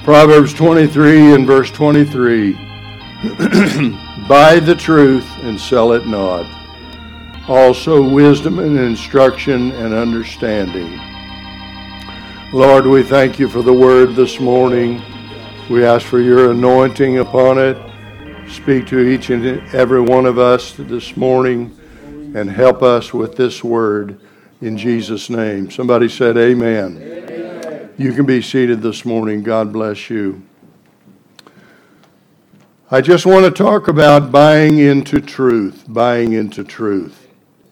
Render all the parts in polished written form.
Proverbs 23 and verse 23. Buy the truth and sell it not. Also wisdom and instruction and understanding. Lord, we thank you for the word this morning. We ask for your anointing upon it. Speak to each and every one of us this morning and help us with this word in Jesus' name. Somebody said amen. Amen. You can be seated this morning. God bless you. I just want to talk about buying into truth. Buying into truth.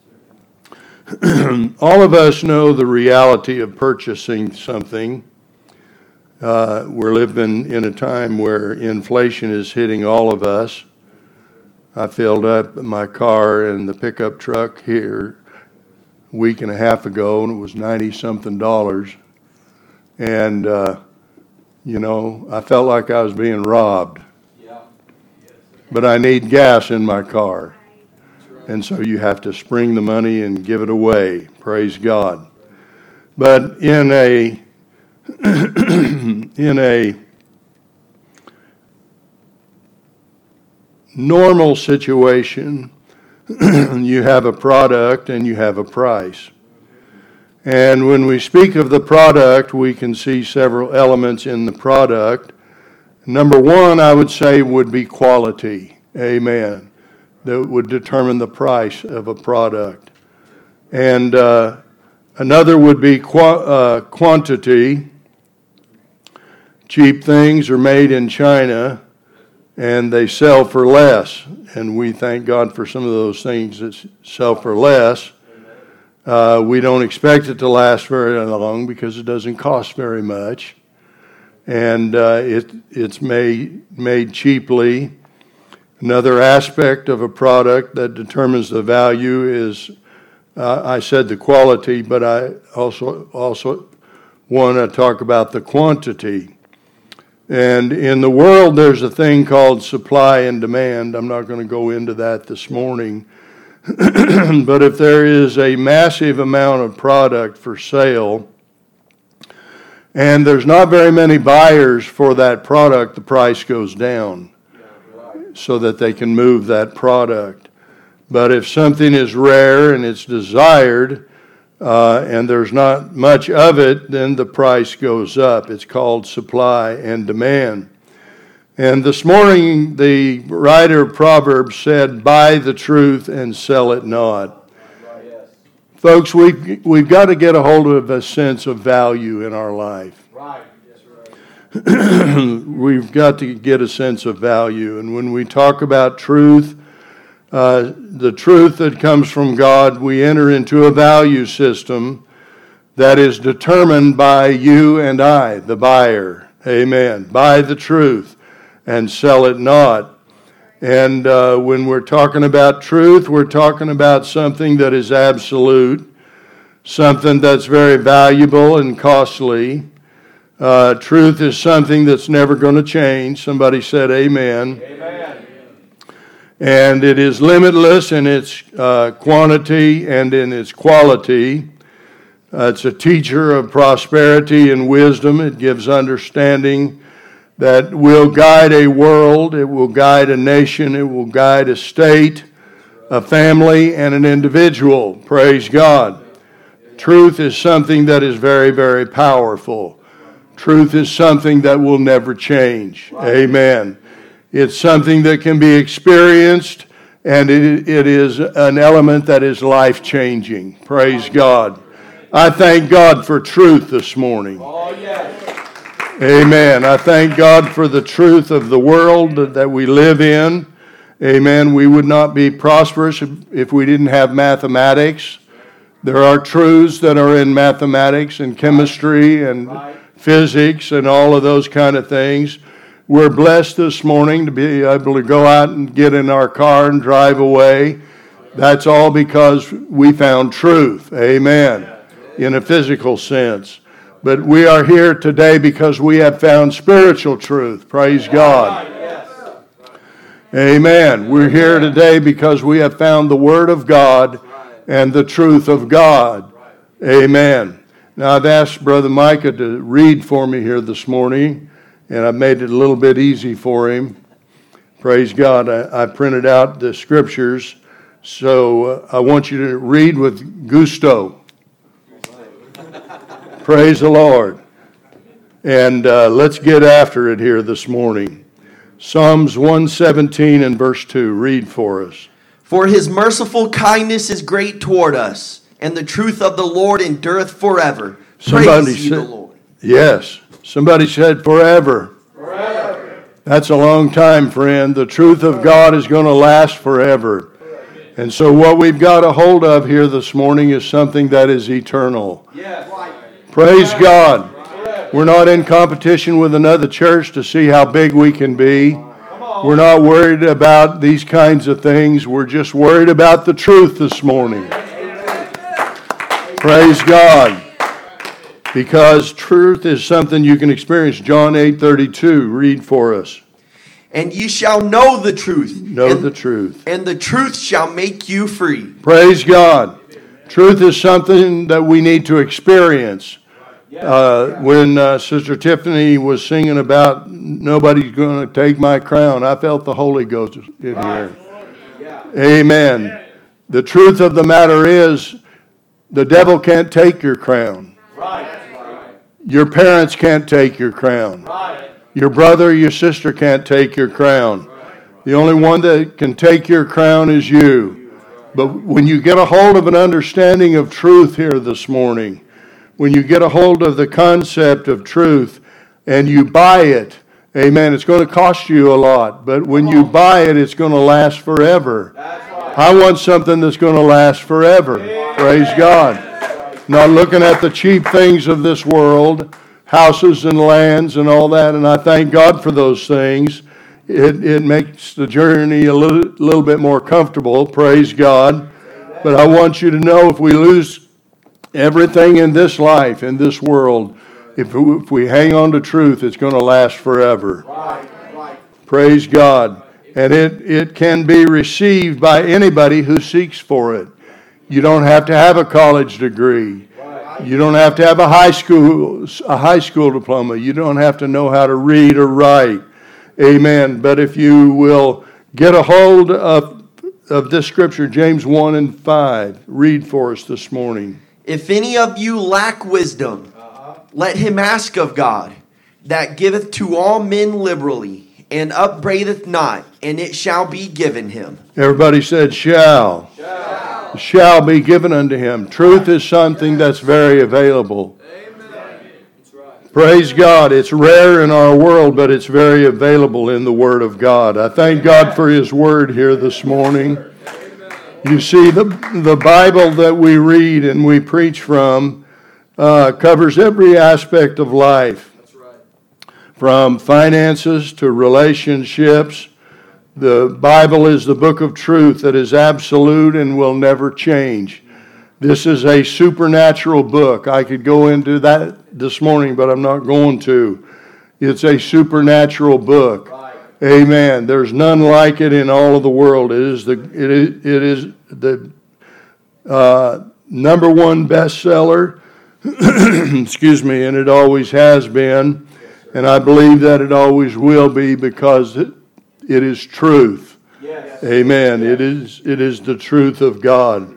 All of us know the reality of purchasing something. We're living in a time where inflation is hitting all of us. I filled up my car in the pickup truck here a week and a half ago, and it was $90-something. And, I felt like I was being robbed. But I need gas in my car. And so you have to spring the money and give it away. Praise God. But in a normal situation, you have a product and you have a price. And when we speak of the product, we can see several elements in the product. Number one, I would say, would be quality. Amen. That would determine the price of a product. And another would be quantity. Cheap things are made in China, and they sell for less. And we thank God for some of those things that sell for less. We don't expect it to last very long because it doesn't cost very much. And it's made cheaply. Another aspect of a product that determines the value is, I said the quality, but I also want to talk about the quantity. And in the world, there's a thing called supply and demand. I'm not going to go into that this morning. But if there is a massive amount of product for sale, and there's not very many buyers for that product, the price goes down so that they can move that product. But if something is rare and it's desired, and there's not much of it, then the price goes up. It's called supply and demand. And this morning, the writer of Proverbs said, buy the truth and sell it not. Yes. Folks, we've got to get a hold of a sense of value in our life. Right. Yes, right. We've got to get a sense of value. And when we talk about truth, the truth that comes from God, we enter into a value system that is determined by you and I, the buyer. Amen. Buy the truth and sell it not. And when we're talking about truth, we're talking about something that is absolute, something that's very valuable and costly. Truth is something that's never going to change. Somebody said amen. Amen. And it is limitless in its quantity and in its quality. It's a teacher of prosperity and wisdom. It gives understanding that will guide a world, it will guide a nation, it will guide a state, a family, and an individual. Praise God. Truth is something that is very, very powerful. Truth is something that will never change. Amen. It's something that can be experienced, and it is an element that is life-changing. Praise God. I thank God for truth this morning. Oh, yes. Amen. I thank God for the truth of the world that we live in. Amen. We would not be prosperous if we didn't have mathematics. There are truths that are in mathematics and chemistry and physics and all of those kind of things. We're blessed this morning to be able to go out and get in our car and drive away. That's all because we found truth. Amen. In a physical sense. But we are here today because we have found spiritual truth. Praise God. Amen. We're here today because we have found the Word of God and the truth of God. Amen. Now I've asked Brother Micah to read for me here this morning. and I made it a little bit easy for him. Praise God. I printed out the scriptures, so I want you to read with gusto. Praise the Lord. And let's get after it here this morning. Psalms 117 and verse 2. Read for us. For his merciful kindness is great toward us, and the truth of the Lord endureth forever. Praise ye the Lord. Yes. Somebody said forever. Forever. That's a long time, friend. The truth of God is going to last forever. And so what we've got a hold of here this morning is something that is eternal. Yes. Praise God. We're not in competition with another church to see how big we can be. We're not worried about these kinds of things. We're just worried about the truth this morning. Praise God. Because truth is something you can experience. John 8:32. Read for us. And ye shall know the truth. Know the truth. And the truth shall make you free. Praise God. Truth is something that we need to experience. When Sister Tiffany was singing about nobody's going to take my crown, I felt the Holy Ghost in here. Amen. The truth of the matter is, the devil can't take your crown. Your parents can't take your crown. Your brother or your sister can't take your crown. The only one that can take your crown is you. But when you get a hold of an understanding of truth here this morning, when you get a hold of the concept of truth and you buy it, amen, it's going to cost you a lot. But when you buy it, it's going to last forever. I want something that's going to last forever. Praise God. Not looking at the cheap things of this world, houses and lands and all that, and I thank God for those things. It makes the journey a little bit more comfortable, praise God. But I want you to know, if we lose everything in this life, in this world, if we hang on to truth, it's going to last forever. Praise God. And it can be received by anybody who seeks for it. You don't have to have a college degree. You don't have to have a high school diploma. You don't have to know how to read or write. Amen. But if you will get a hold of this scripture, James 1 and 5, read for us this morning. If any of you lack wisdom, let him ask of God, that giveth to all men liberally, and upbraideth not, and it shall be given him. Everybody said, shall. Shall be given unto him. Truth is something that's very available. Praise God. It's rare in our world, but it's very available in the Word of God. I thank God for His Word here this morning. You see, the Bible that we read and we preach from covers every aspect of life. From finances to relationships. The Bible is the book of truth that is absolute and will never change. This is a supernatural book. I could go into that this morning, but I'm not going to. It's a supernatural book. Amen. There's none like it in all of the world. It is the number one bestseller. Excuse me, and it always has been. And I believe that it always will be, because it is truth. Yes. Amen. Yes. It is the truth of God.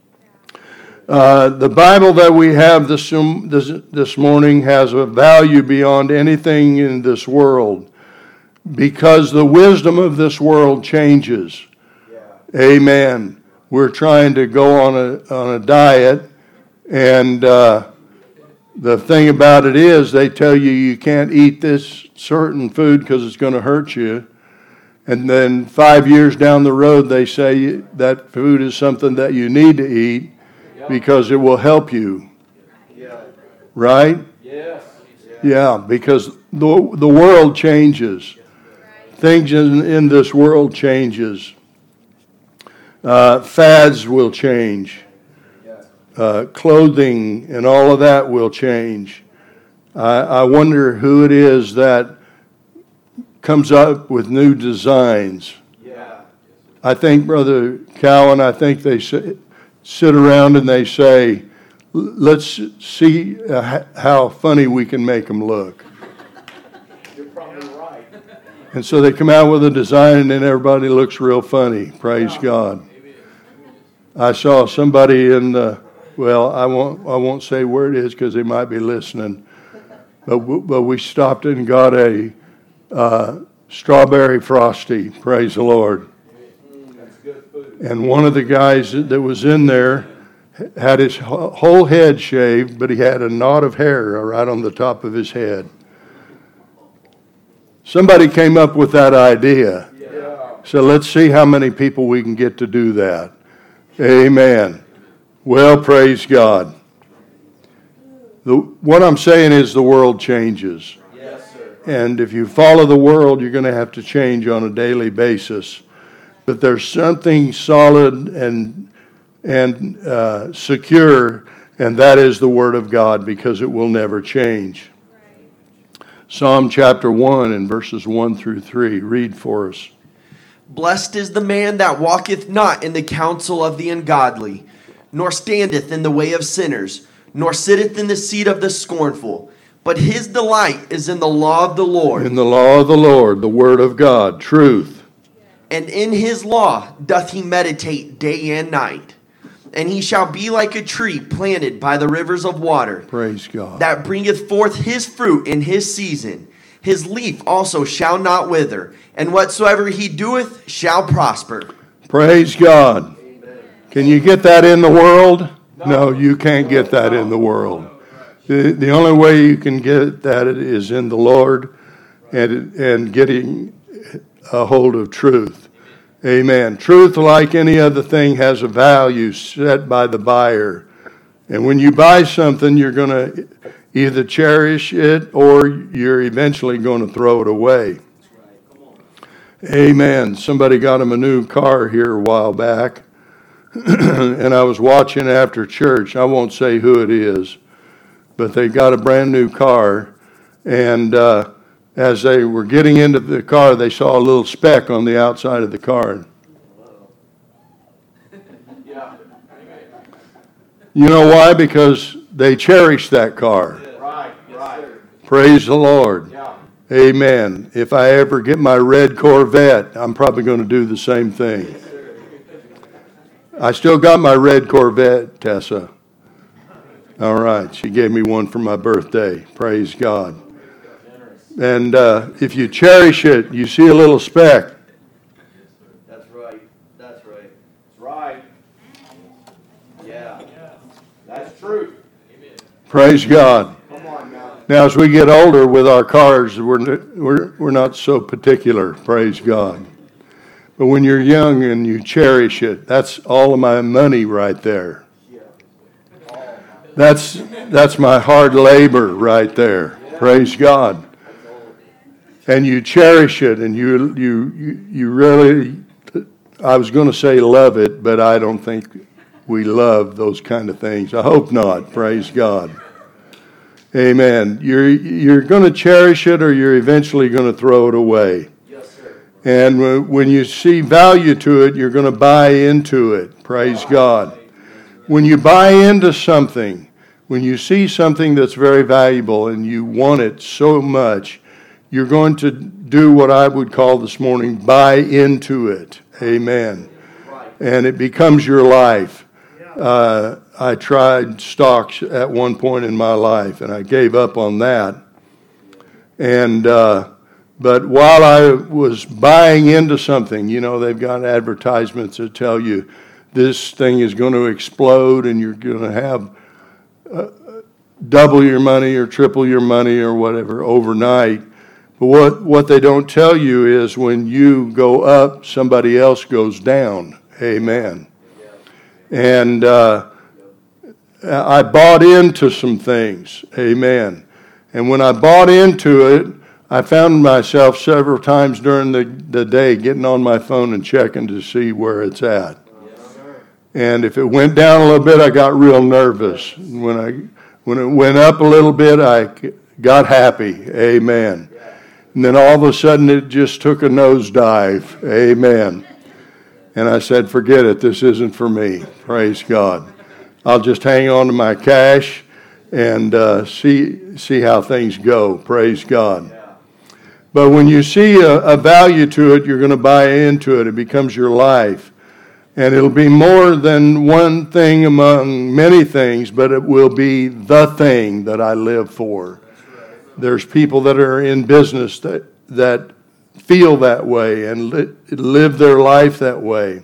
The Bible that we have this morning has a value beyond anything in this world, because the wisdom of this world changes. Yeah. Amen. We're trying to go on a diet, and the thing about it is, they tell you can't eat this certain food because it's going to hurt you. And then 5 years down the road, they say that food is something that you need to eat because it will help you. Right? Yes. Yeah, because the world changes. Things in this world changes. Fads will change. Clothing and all of that will change. I wonder who it is that comes up with new designs. Yeah. I think, Brother Cowan, I think they sit around and they say, let's see how funny we can make them look. You're probably right. And so they come out with a design and then everybody looks real funny. Praise God. I saw somebody in the, well, I won't say where it is because they might be listening. But we stopped and got a strawberry frosty. Praise the Lord. And one of the guys that was in there had his whole head shaved, but he had a knot of hair right on the top of his head. Somebody came up with that idea. So let's see how many people we can get to do that. Amen. Well, praise God. What I'm saying is the world changes. Yes, sir. And if you follow the world, you're going to have to change on a daily basis. But there's something solid and secure, and that is the Word of God, because it will never change. Psalm chapter 1 and verses 1 through 3. Read for us. Blessed is the man that walketh not in the counsel of the ungodly, nor standeth in the way of sinners, nor sitteth in the seat of the scornful. But his delight is in the law of the Lord. In the law of the Lord, the Word of God, truth. And in his law doth he meditate day and night. And he shall be like a tree planted by the rivers of water, Praise God. that bringeth forth his fruit in his season. His leaf also shall not wither, and whatsoever he doeth shall prosper. Praise God. Can you get that in the world? No, you can't get that in the world. The only way you can get that is in the Lord and getting a hold of truth. Amen. Truth, like any other thing, has a value set by the buyer. And when you buy something, you're going to either cherish it or you're eventually going to throw it away. Amen. Somebody got him a new car here a while back. And I was watching after church. I won't say who it is, but they got a brand new car. And as they were getting into the car, they saw a little speck on the outside of the car. You know why? Because they cherished that car. Right. Praise the Lord. Yeah. Amen. If I ever get my red Corvette, I'm probably going to do the same thing. I still got my red Corvette, Tessa. All right. She gave me one for my birthday. Praise God. And if you cherish it, you see a little speck. That's right. That's right. Yeah. That's true. Praise God. Come on now. Now, as we get older with our cars, we're not so particular. Praise God. But when you're young and you cherish it, that's all of my money right there. That's my hard labor right there. Praise God. And you cherish it, and you really, I was going to say love it, but I don't think we love those kind of things. I hope not. Praise God. Amen. You're going to cherish it, or you're eventually going to throw it away. Yes, sir. And when you see value to it, you're going to buy into it. Praise God. When you buy into something, when you see something that's very valuable and you want it so much, you're going to do what I would call this morning, buy into it. Amen. And it becomes your life. I tried stocks at one point in my life, and I gave up on that. And but while I was buying into something, you know, they've got advertisements that tell you this thing is going to explode and you're going to have double your money or triple your money or whatever overnight. But what they don't tell you is when you go up, somebody else goes down. Amen. And I bought into some things. Amen. And when I bought into it, I found myself several times during the day getting on my phone and checking to see where it's at. And if it went down a little bit, I got real nervous. When it went up a little bit, I got happy. Amen. And then all of a sudden, it just took a nosedive. Amen. And I said, forget it. This isn't for me. Praise God. I'll just hang on to my cash and see how things go. Praise God. But when you see a value to it, you're going to buy into it. It becomes your life. And it'll be more than one thing among many things, but it will be the thing that I live for. There's people that are in business that feel that way and live their life that way.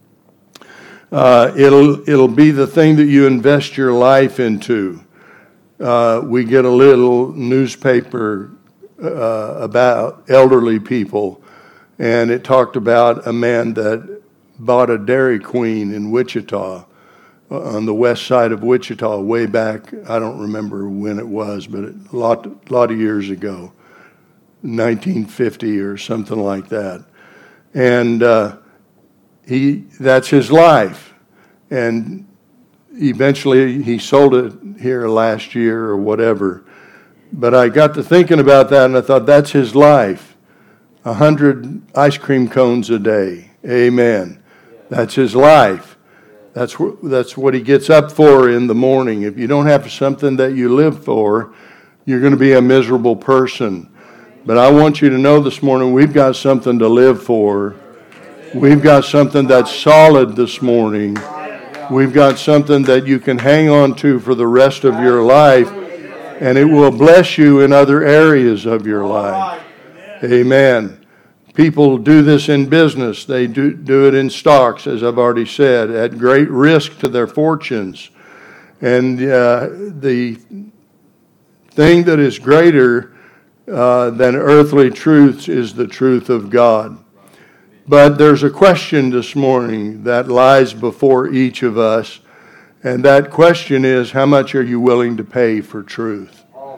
It'll be the thing that you invest your life into. We get a little newspaper about elderly people, and it talked about a man that bought a Dairy Queen in Wichita, on the west side of Wichita, way back. I don't remember when it was, but a lot of years ago, 1950 or something like that. And that's his life. And eventually he sold it here last year or whatever. But I got to thinking about that, and I thought, that's his life. 100 ice cream cones a day. Amen. That's his life. That's what he gets up for in the morning. If you don't have something that you live for, you're going to be a miserable person. But I want you to know this morning, we've got something to live for. We've got something that's solid this morning. We've got something that you can hang on to for the rest of your life, and it will bless you in other areas of your life. Amen. People do this in business. They do it in stocks, as I've already said, at great risk to their fortunes. And the thing that is greater than earthly truths is the truth of God. But there's a question this morning that lies before each of us, and that question is, how much are you willing to pay for truth?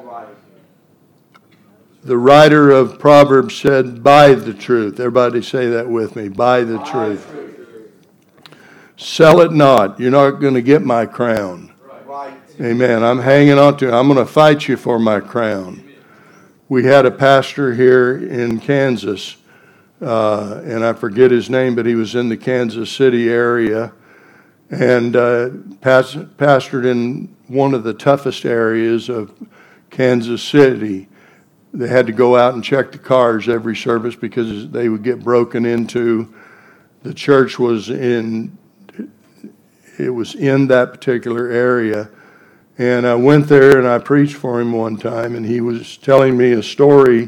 The writer of Proverbs said, buy the truth. Everybody say that with me. Buy the truth. Sell it not. You're not going to get my crown. Amen. I'm hanging on to it. I'm going to fight you for my crown. We had a pastor here in Kansas, and I forget his name, but he was in the Kansas City area, and pastored in one of the toughest areas of Kansas City. They had to go out and check the cars every service because they would get broken into. The church was in that particular area. And I went there and I preached for him one time, and he was telling me a story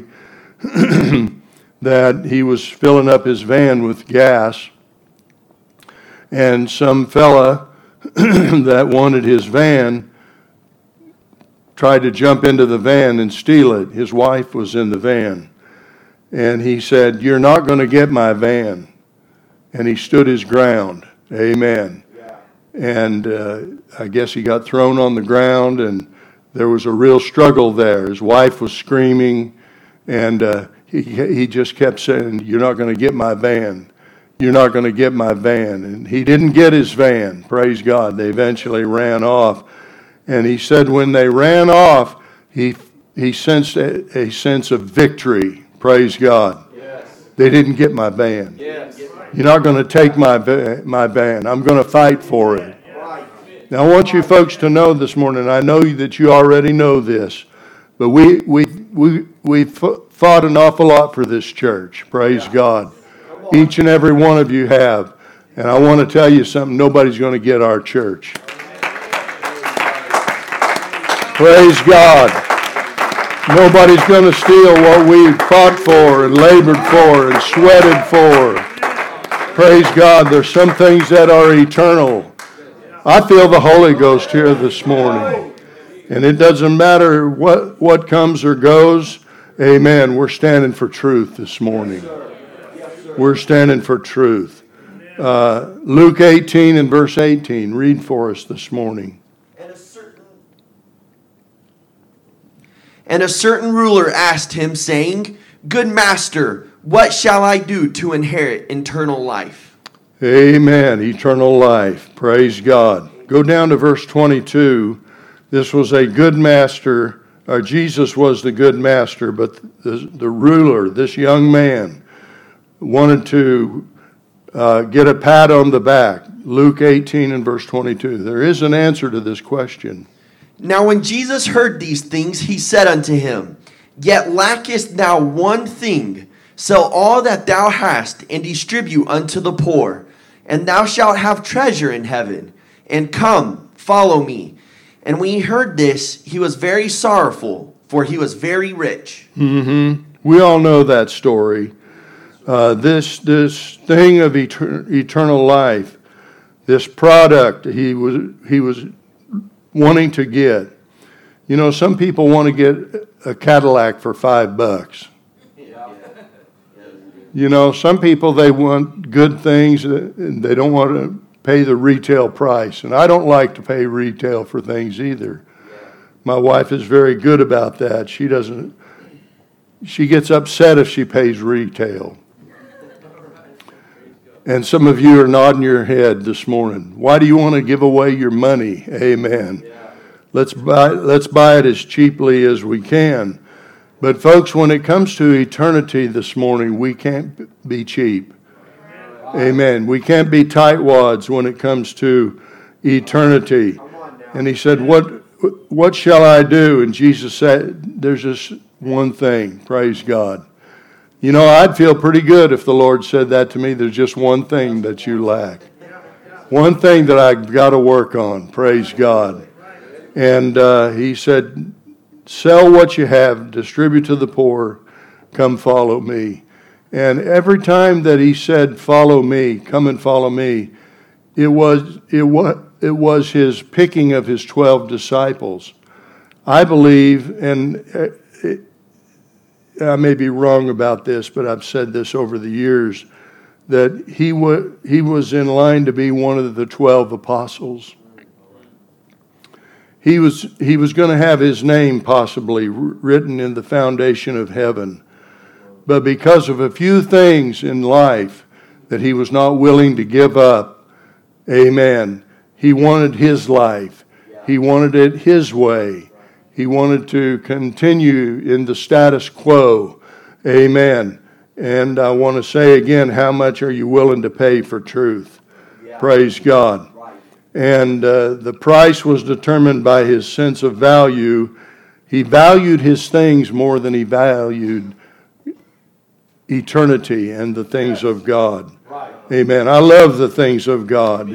that he was filling up his van with gas, and some fella that wanted his van tried to jump into the van and steal it. His wife was in the van. And he said, you're not going to get my van. And he stood his ground. Amen. Yeah. And I guess he got thrown on the ground, and there was a real struggle there. His wife was screaming, and he just kept saying, you're not going to get my van. You're not going to get my van. And he didn't get his van. Praise God. They eventually ran off. And he said when they ran off, he sensed a sense of victory. Praise God. Yes. They didn't get my van. Yes. You're not going to take my van. I'm going to fight for it. Right. Now I want you folks to know this morning, I know that you already know this, but we fought an awful lot for this church. Praise God. Each and every one of you have. And I want to tell you something, nobody's going to get our church. Praise God. Nobody's going to steal what we fought for and labored for and sweated for. Praise God. There's some things that are eternal. I feel the Holy Ghost here this morning. And it doesn't matter what comes or goes. Amen. We're standing for truth this morning. We're standing for truth. Luke 18 and verse 18. Read for us this morning. And a certain ruler asked him, saying, Good master, what shall I do to inherit eternal life? Amen. Eternal life. Praise God. Go down to verse 22. This was a good master. Jesus was the good master, but the ruler, this young man, wanted to get a pat on the back. Luke 18 and verse 22. There is an answer to this question. Now when Jesus heard these things, he said unto him, Yet lackest thou one thing. Sell all that thou hast, and distribute unto the poor, and thou shalt have treasure in heaven. And come, follow me. And when he heard this, he was very sorrowful, for he was very rich. We all know that story. This thing of eternal life, this product he was wanting to get. You know, some people want to get a Cadillac for $5. You know, some people, they want good things and they don't want to pay the retail price. And I don't like to pay retail for things either. My wife is very good about that. She gets upset if she pays retail. And some of you are nodding your head this morning. Why do you want to give away your money? Amen. Let's buy it as cheaply as we can. But folks, when it comes to eternity this morning, we can't be cheap. Amen. We can't be tightwads when it comes to eternity. And he said, what shall I do? And Jesus said, there's just one thing. Praise God. You know, I'd feel pretty good if the Lord said that to me. There's just one thing that you lack. One thing that I've got to work on. Praise God. And he said, sell what you have, distribute to the poor, come follow me. And every time that he said, follow me, come and follow me, it was his picking of his 12 disciples. I believe, and I may be wrong about this, but I've said this over the years, that he was in line to be one of the 12 apostles. He was going to have his name possibly written in the foundation of heaven. But because of a few things in life that he was not willing to give up, amen, he wanted his life. He wanted it his way. He wanted to continue in the status quo, amen. And I want to say again, how much are you willing to pay for truth? Praise God. And the price was determined by his sense of value. He valued his things more than he valued eternity and the things of God. Amen. I love the things of God.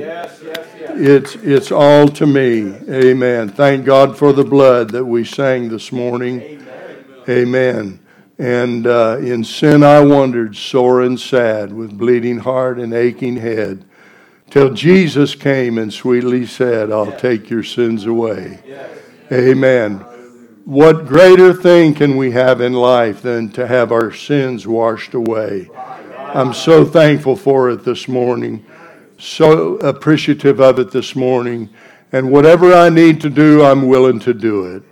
It's all to me. Amen. Thank God for the blood that we sang this morning. Amen. And in sin I wandered, sore and sad, with bleeding heart and aching head, till Jesus came and sweetly said, I'll take your sins away. Amen. What greater thing can we have in life than to have our sins washed away? I'm so thankful for it this morning. So appreciative of it this morning. And whatever I need to do, I'm willing to do it.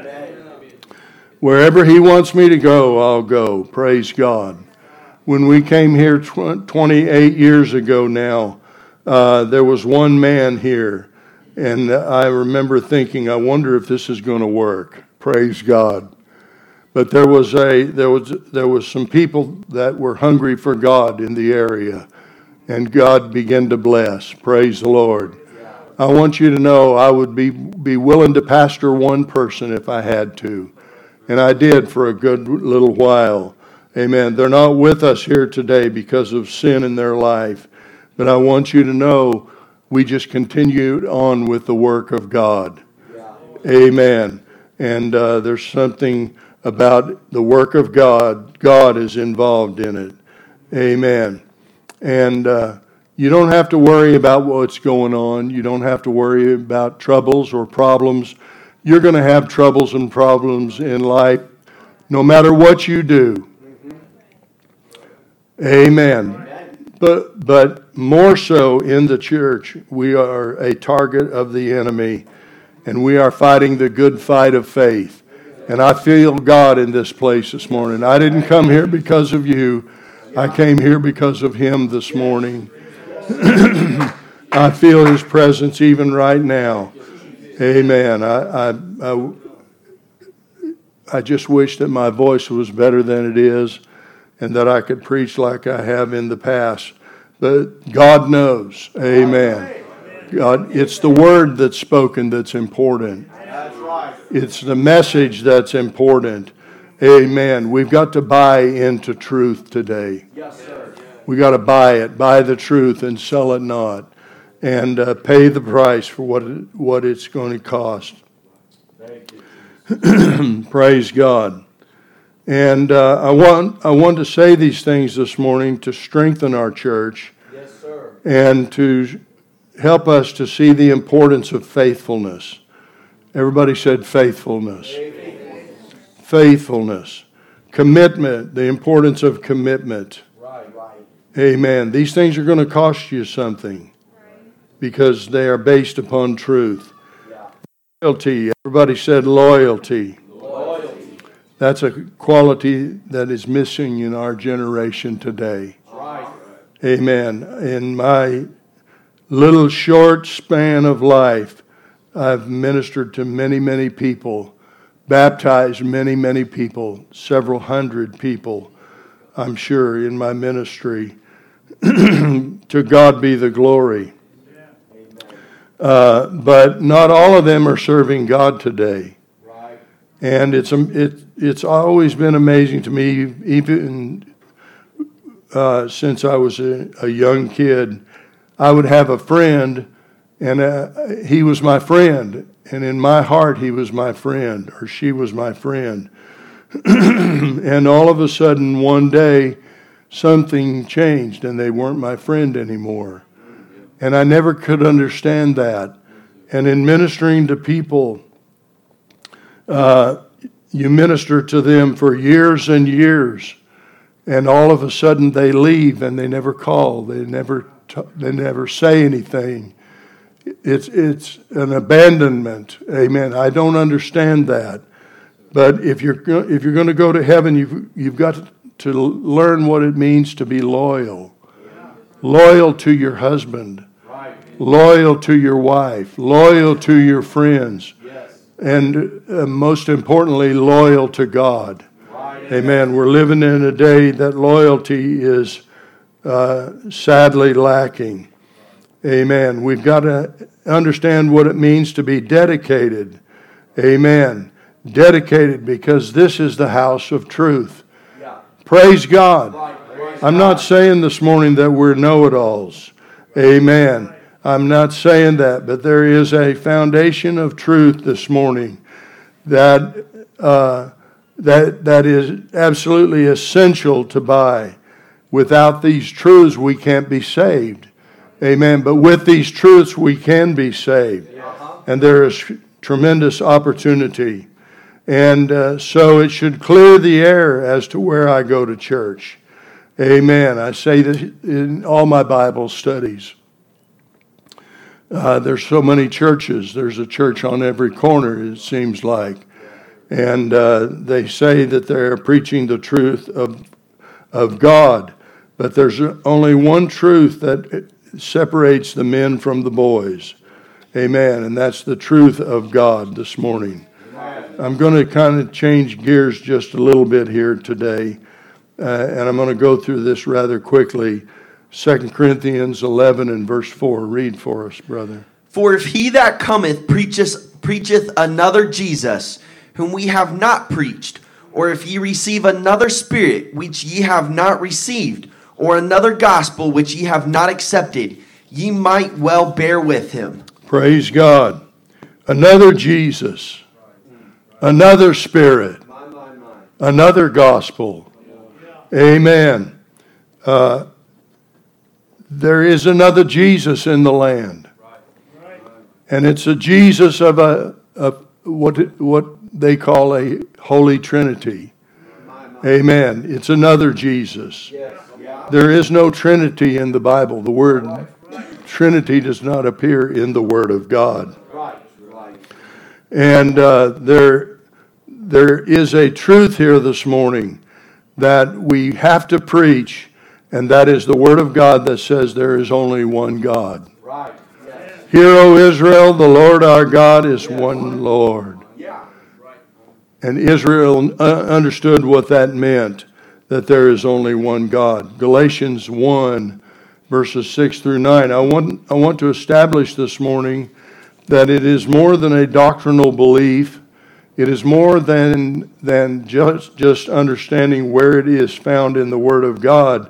Wherever he wants me to go, I'll go. Praise God. When we came here 28 years ago now, there was one man here, and I remember thinking, I wonder if this is going to work. Praise God. But there was some people that were hungry for God in the area, and God began to bless. Praise the Lord. I want you to know I would be willing to pastor one person if I had to. And I did for a good little while. Amen. They're not with us here today because of sin in their life. But I want you to know we just continued on with the work of God. Amen. And there's something about the work of God. God is involved in it. Amen. And you don't have to worry about what's going on. You don't have to worry about troubles or problems. You're going to have troubles and problems in life no matter what you do. Amen. But more so in the church, we are a target of the enemy, and we are fighting the good fight of faith. And I feel God in this place this morning. I didn't come here because of you. I came here because of him this morning. I feel his presence even right now. Amen. I just wish that my voice was better than it is and that I could preach like I have in the past. But God knows. Amen. God, it's the word that's spoken that's important. It's the message that's important. Amen. We've got to buy into truth today. Yes, sir. We got to buy it, buy the truth and sell it not, and pay the price for what it's going to cost. Thank you. Praise God. And I want to say these things this morning to strengthen our church Yes, sir. and to help us to see the importance of faithfulness. Everybody said faithfulness. Faithfulness. Commitment, the importance of commitment. Right. Amen. These things are going to cost you something because they are based upon truth. Yeah. Loyalty. Everybody said loyalty. Loyalty. That's a quality that is missing in our generation today. Right. Amen. In my little short span of life, I've ministered to many, many people, baptized many, many people, several hundred people, I'm sure, in my ministry. To God be the glory. But not all of them are serving God today. Right. And it's always been amazing to me, even since I was a young kid. I would have a friend, and he was my friend, and in my heart he was my friend, or she was my friend. And all of a sudden, one day, something changed, and they weren't my friend anymore. And I never could understand that. And in ministering to people, you minister to them for years and years, and all of a sudden they leave and they never call, they never say anything. It's an abandonment. Amen. I don't understand that. But if you're going to go to heaven, you've got to learn what it means to be loyal. Loyal to your husband. Loyal to your wife. Loyal to your friends. Yes. And most importantly, loyal to God. Right. Amen. We're living in a day that loyalty is sadly lacking. Amen. We've got to understand what it means to be dedicated. Amen. Dedicated, because this is the house of truth. Yeah. Praise God. Right. I'm not saying this morning that we're know-it-alls. Amen. I'm not saying that, but there is a foundation of truth this morning that is absolutely essential to buy. Without these truths, we can't be saved. Amen. But with these truths, we can be saved. And there is tremendous opportunity. And so it should clear the air as to where I go to church. Amen. I say that in all my Bible studies. There's so many churches. There's a church on every corner, it seems like. And they say that they're preaching the truth of God. But there's only one truth that separates the men from the boys. Amen. And that's the truth of God this morning. I'm going to kind of change gears just a little bit here today. And I'm going to go through this rather quickly. 2 Corinthians 11 and verse 4. Read for us, brother. For if he that cometh preacheth another Jesus, whom we have not preached, or if ye receive another spirit, which ye have not received, or another gospel, which ye have not accepted, ye might well bear with him. Praise God. Another Jesus. Another spirit. Another gospel. Amen. There is another Jesus in the land. And it's a Jesus of what they call a Holy Trinity. Amen. It's another Jesus. There is no Trinity in the Bible. The word Trinity does not appear in the Word of God. And there is a truth here this morning that we have to preach, and that is the Word of God that says there is only one God. Right. Yes. Hear, O Israel, the Lord our God is one Lord. Yeah. Right. And Israel understood what that meant, that there is only one God. Galatians 1, verses 6 through 9. I want to establish this morning that it is more than a doctrinal belief. It is more than just understanding where it is found in the Word of God.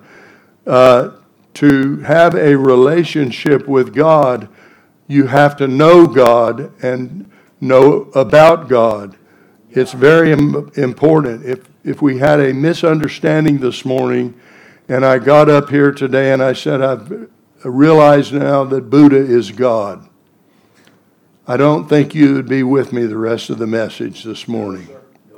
To have a relationship with God, you have to know God and know about God. It's very important. If we had a misunderstanding this morning, and I got up here today and I said, I've realized now that Buddha is God, I don't think you would be with me the rest of the message this morning.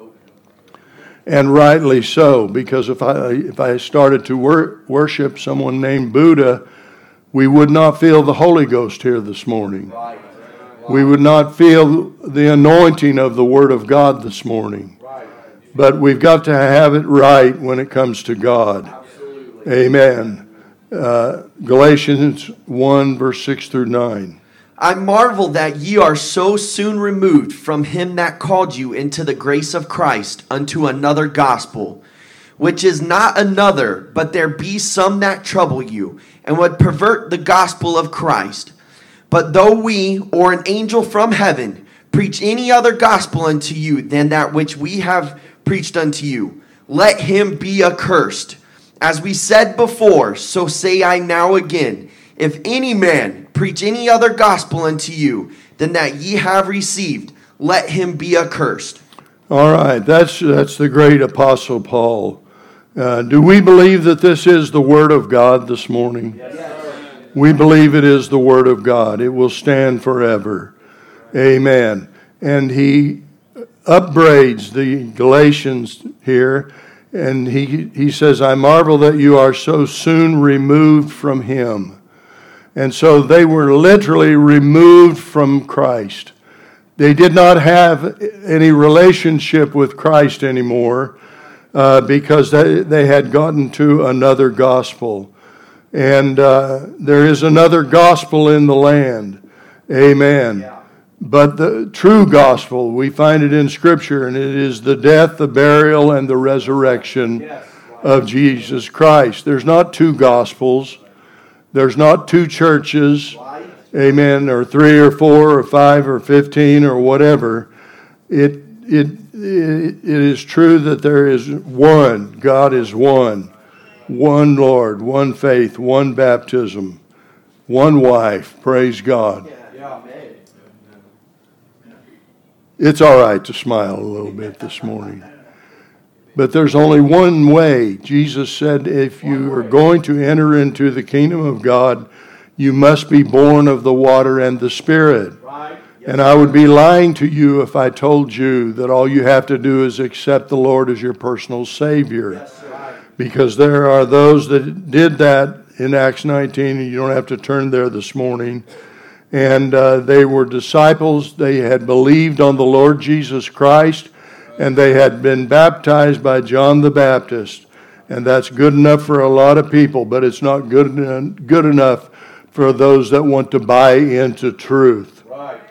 And rightly so, because if I started to worship someone named Buddha, we would not feel the Holy Ghost here this morning. We would not feel the anointing of the Word of God this morning. But we've got to have it right when it comes to God. Amen. Galatians 1, verse 6 through 9. I marvel that ye are so soon removed from him that called you into the grace of Christ unto another gospel, which is not another, but there be some that trouble you, and would pervert the gospel of Christ. But though we, or an angel from heaven, preach any other gospel unto you than that which we have preached unto you, let him be accursed. As we said before, so say I now again, if any man preach any other gospel unto you than that ye have received, let him be accursed. All right, that's the great Apostle Paul. Do we believe that this is the Word of God this morning? Yes. We believe it is the Word of God. It will stand forever. Amen. And he upbraids the Galatians here, and he says, I marvel that you are so soon removed from him. And so they were literally removed from Christ. They did not have any relationship with Christ anymore because they had gotten to another gospel. And there is another gospel in the land. Amen. Yeah. But the true gospel, we find it in Scripture, and it is the death, the burial, and the resurrection of Jesus Christ. There's not two gospels. There's not two churches, amen, or 3 or 4 or 5 or 15 or whatever. It is true that there is one. God is one. One Lord, one faith, one baptism, one wife. Praise God. It's all right to smile a little bit this morning. But there's only one way. Jesus said, if you are going to enter into the kingdom of God, you must be born of the water and the Spirit. And I would be lying to you if I told you that all you have to do is accept the Lord as your personal Savior. Because there are those that did that in Acts 19, and you don't have to turn there this morning. And they were disciples. They had believed on the Lord Jesus Christ, and they had been baptized by John the Baptist. And that's good enough for a lot of people, but it's not good enough for those that want to buy into truth. Right.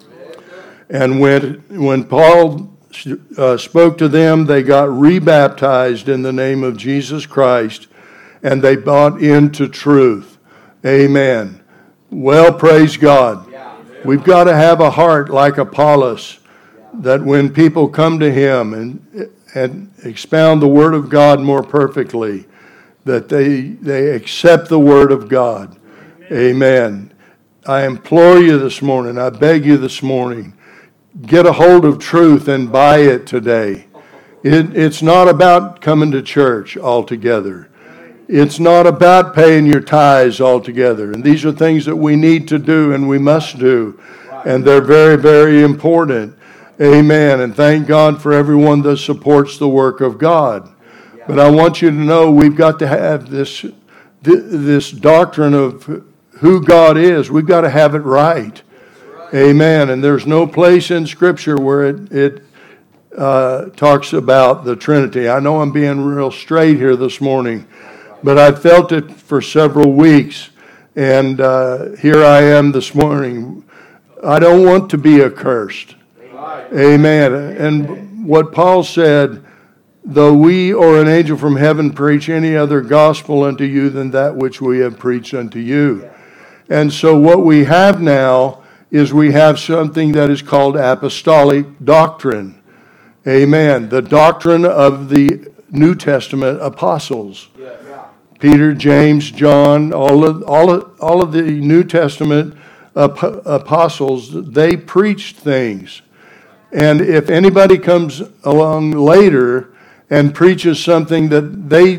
And when Paul spoke to them, they got rebaptized in the name of Jesus Christ, and they bought into truth. Amen. Well, praise God. We've got to have a heart like Apollos, that when people come to him and expound the Word of God more perfectly, that they accept the Word of God. Amen. I implore you this morning, I beg you this morning, get a hold of truth and buy it today. It's not about coming to church altogether. It's not about paying your tithes altogether. And these are things that we need to do and we must do. And they're very, very important. Amen. And thank God for everyone that supports the work of God. But I want you to know we've got to have this doctrine of who God is. We've got to have it right. Amen. And there's no place in Scripture where it talks about the Trinity. I know I'm being real straight here this morning, but I felt it for several weeks. And here I am this morning. I don't want to be accursed. Amen. And what Paul said, though we or an angel from heaven preach any other gospel unto you than that which we have preached unto you. And so what we have now is we have something that is called apostolic doctrine. Amen. The doctrine of the New Testament apostles. Yes. Peter, James, John, all of the New Testament apostles, they preached things. And if anybody comes along later and preaches something that they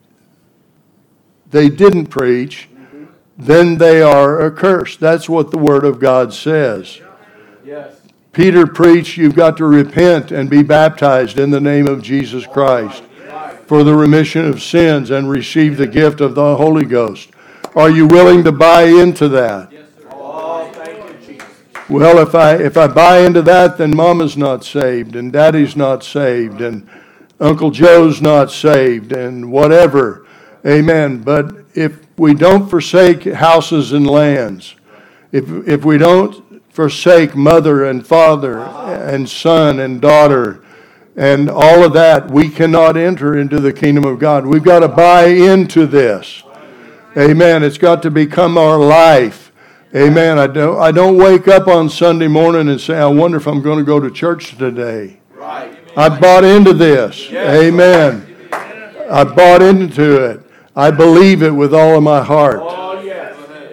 didn't preach, then they are accursed. That's what the Word of God says. Yes. Peter preached, you've got to repent and be baptized in the name of Jesus Christ for the remission of sins and receive the gift of the Holy Ghost. Are you willing to buy into that? Oh, thank you, Jesus. Well, if I buy into that, then Mama's not saved, and Daddy's not saved, and Uncle Joe's not saved, and whatever. Amen. But if we don't forsake houses and lands, if we don't forsake mother and father and son and daughter and all of that, we cannot enter into the kingdom of God. We've got to buy into this. Amen. It's got to become our life. Amen. I don't wake up on Sunday morning and say, I wonder if I'm going to go to church today. Right. I bought into this. Amen. I bought into it. I believe it with all of my heart. Oh, yes.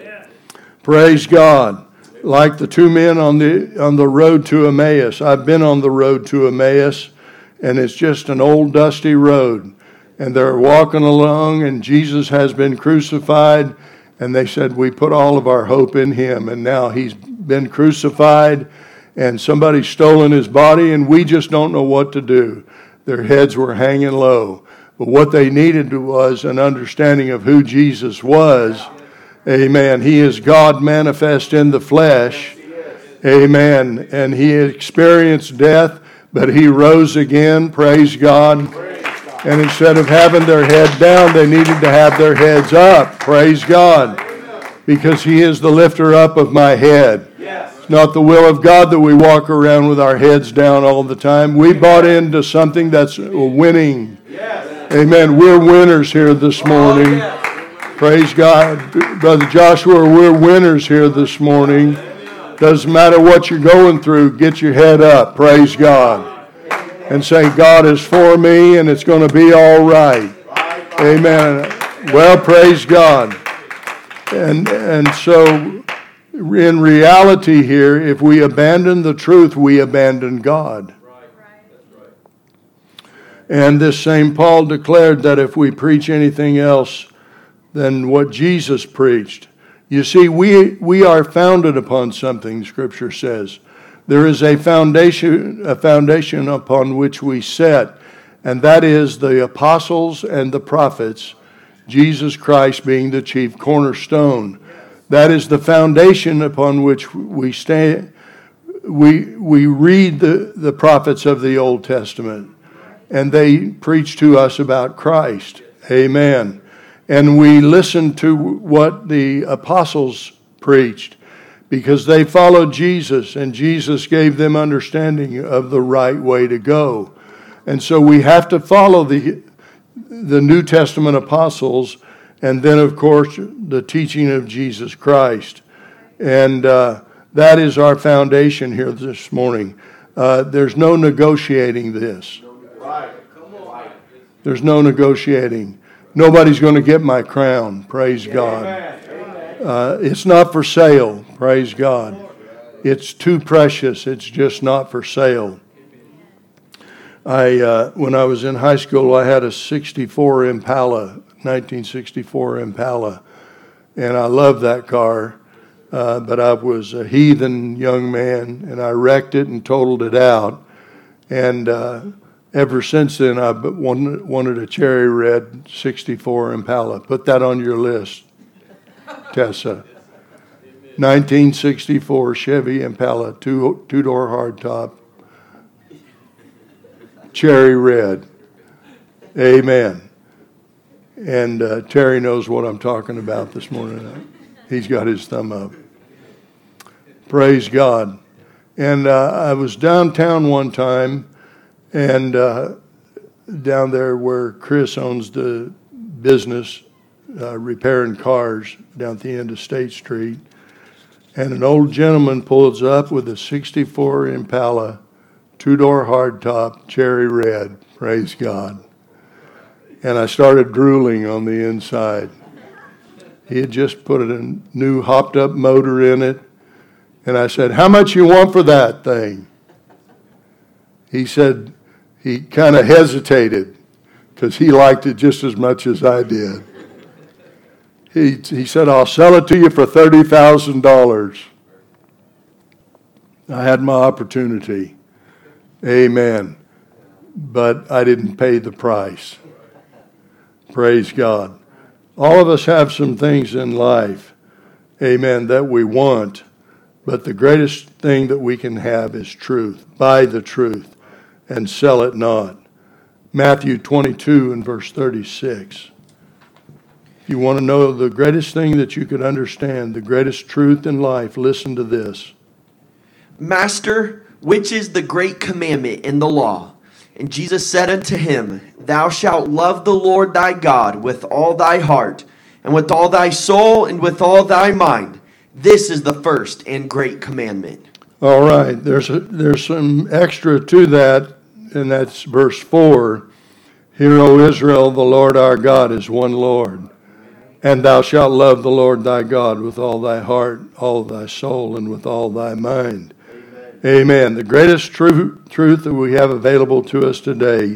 Praise God. Like the two men on the road to Emmaus. I've been on the road to Emmaus, and it's just an old dusty road. And they're walking along, and Jesus has been crucified. And they said, we put all of our hope in him. And now he's been crucified, and somebody's stolen his body, and we just don't know what to do. Their heads were hanging low. But what they needed was an understanding of who Jesus was. Amen. He is God manifest in the flesh. Amen. And he experienced death, but he rose again. Praise God. And instead of having their head down, they needed to have their heads up. Praise God. Because he is the lifter up of my head. It's not the will of God that we walk around with our heads down all the time. We bought into something that's winning. Amen. We're winners here this morning. Praise God. Brother Joshua, we're winners here this morning. Doesn't matter what you're going through, get your head up. Praise God. And say, God is for me and it's going to be all right. Amen. Well, praise God. And so in reality here, if we abandon the truth, we abandon God. And this same Paul declared that if we preach anything else than what Jesus preached, you see, we are founded upon something, Scripture says. There is a foundation upon which we set, and that is the apostles and the prophets, Jesus Christ being the chief cornerstone. That is the foundation upon which we stand. We read the prophets of the Old Testament, and they preach to us about Christ. Amen. And we listen to what the apostles preached because they followed Jesus, and Jesus gave them understanding of the right way to go. And so we have to follow the New Testament apostles, and then, of course, the teaching of Jesus Christ. And that is our foundation here this morning. There's no negotiating this. There's no negotiating. Nobody's going to get my crown. Praise God. It's not for sale. Praise God. It's too precious. It's just not for sale. When I was in high school, I had a 64 Impala, 1964 Impala, and I loved that car. But I was a heathen young man, and I wrecked it and totaled it out. And ever since then, I've wanted a cherry red 64 Impala. Put that on your list, Tessa. 1964 Chevy Impala, two-door hardtop, cherry red. Amen. And Terry knows what I'm talking about this morning. He's got his thumb up. Praise God. And I was downtown one time, and down there where Chris owns the business, repairing cars down at the end of State Street. And an old gentleman pulls up with a 64 Impala two-door hardtop, cherry red. Praise God. And I started drooling on the inside. He had just put a new hopped-up motor in it. And I said, how much you want for that thing? He said, he kind of hesitated because he liked it just as much as I did. He said, I'll sell it to you for $30,000. I had my opportunity. Amen. But I didn't pay the price. Praise God. All of us have some things in life, amen, that we want. But the greatest thing that we can have is truth. Buy the truth and sell it not. Matthew 22 and verse 36. If you want to know the greatest thing that you could understand, the greatest truth in life, listen to this. Master, which is the great commandment in the law? And Jesus said unto him, Thou shalt love the Lord thy God with all thy heart, and with all thy soul, and with all thy mind. This is the first and great commandment. All right, there's some extra to that, and that's verse 4. Hear, O Israel, the Lord our God is one Lord. And thou shalt love the Lord thy God with all thy heart, all thy soul, and with all thy mind. Amen. The greatest truth that we have available to us today,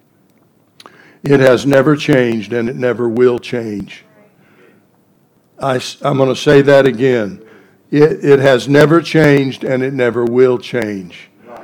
it has never changed and it never will change. I'm going to say that again. It has never changed and it never will change.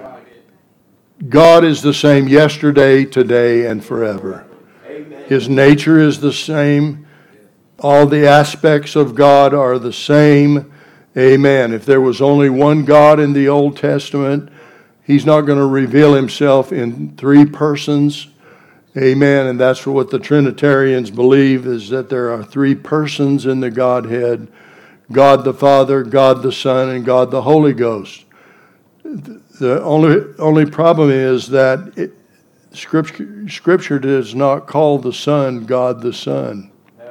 God is the same yesterday, today, and forever. His nature is the same. All the aspects of God are the same. Amen. If there was only one God in the Old Testament, He's not going to reveal Himself in three persons. Amen. And that's what the Trinitarians believe, is that there are three persons in the Godhead: God the Father, God the Son, and God the Holy Ghost. The only problem is that Scripture does not call the Son God the Son.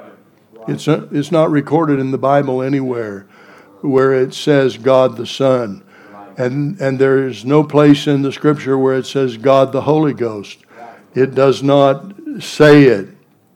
It's not recorded in the Bible anywhere where it says God the Son. And there is no place in the Scripture where it says God the Holy Ghost. It does not say it.